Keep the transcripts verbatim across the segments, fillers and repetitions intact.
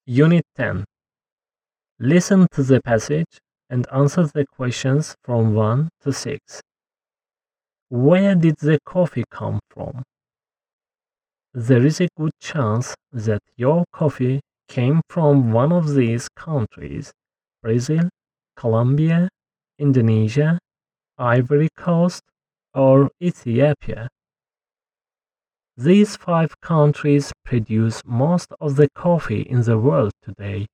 Unit ten. Listen to the passage and answer the questions from one to six. Where did the coffee come from? There is a good chance that your coffee came from one of these countries: Brazil, Colombia, Indonesia, Ivory Coast, or Ethiopia. These five countries produce most of the coffee in the world today.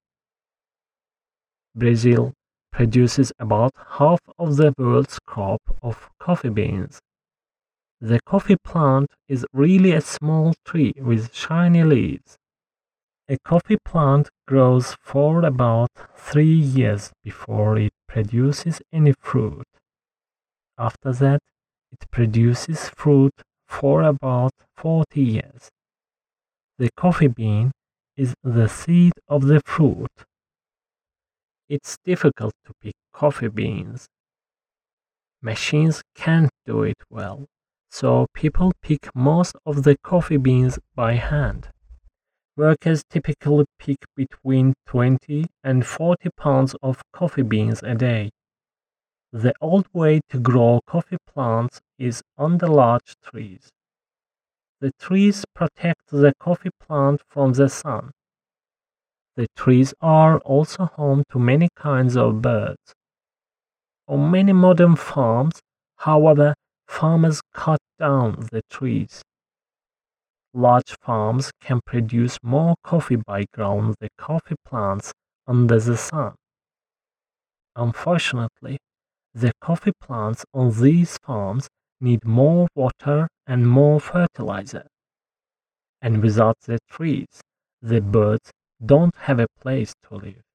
Brazil produces about half of the world's crop of coffee beans. The coffee plant is really a small tree with shiny leaves. A coffee plant grows for about three years before it produces any fruit. After that, it produces fruit for about forty years. The coffee bean is the seed of the fruit. It's difficult to pick coffee beans. Machines can't do it well, so people pick most of the coffee beans by hand. Workers typically pick between twenty and forty pounds of coffee beans a day. The old way to grow coffee plants is under large trees. The trees protect the coffee plant from the sun. The trees are also home to many kinds of birds. On many modern farms, however, farmers cut down the trees. Large farms can produce more coffee by growing the coffee plants under the sun. Unfortunately, the coffee plants on these farms need more water and more fertilizer. And without the trees, the birds don't have a place to live.